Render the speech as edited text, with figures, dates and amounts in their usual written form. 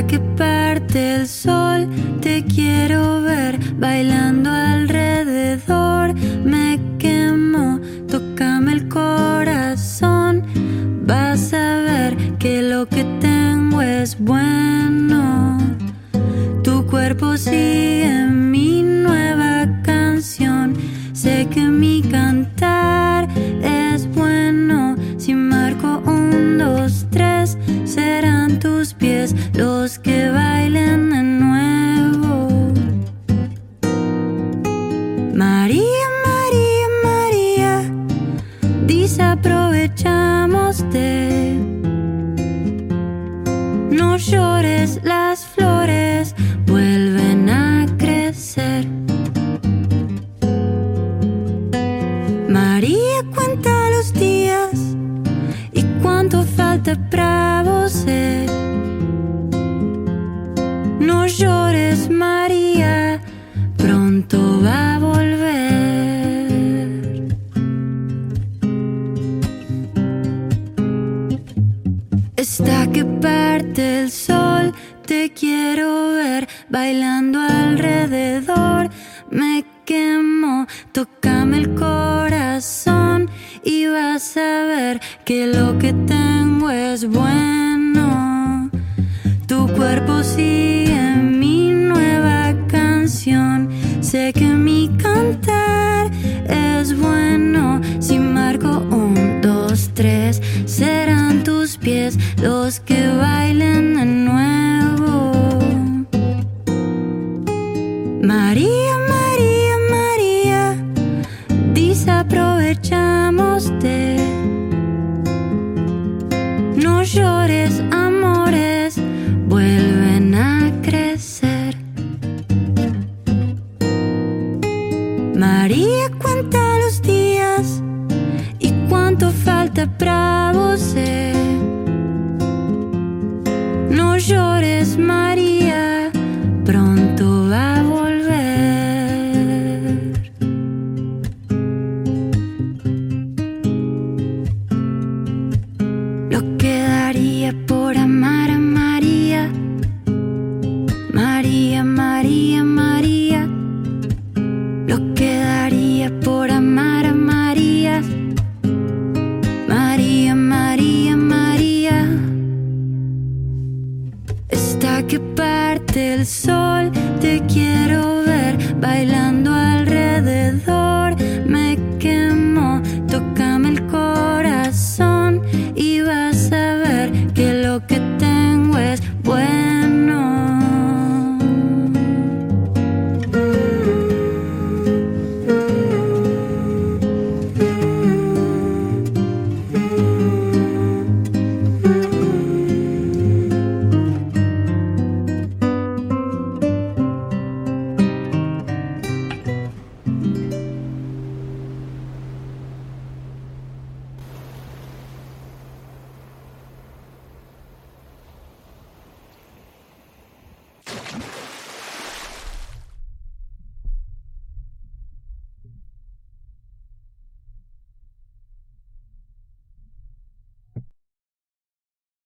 que parte el sol, te quiero ver bailando alrededor. Me quemo, tócame el corazón. Vas a ver que lo que tengo es bueno. Tu cuerpo sigue mi nueva canción. Sé que mi cantar es bueno. Si marco 1, 2, 3, serán tus pies los que bailen de nuevo. María, María, María, desaprovechamos. No llores, las flores vuelven a crecer. María cuenta los días y cuánto falta para você. No llores, María, pronto va a volver. Está que parte el sol, te quiero ver bailando alrededor. Me quemo, tócame el corazón y vas a ver que lo que tengo es bueno. Tu cuerpo sigue mi nueva canción. Sé que mi cantar es bueno. Si marco 1, 2, 3, serán tus pies los que bailen de nuevo. María, María, María, desaprovechamos. No llores, amores vuelven a crecer. María cuenta los días y cuánto falta para você. No llores, María, pronto va a volver. Lo que daría por amar a María. María, María, María. Lo que daría por amar a María. María, María, María. Está que parte el sol, te quiero ver bailar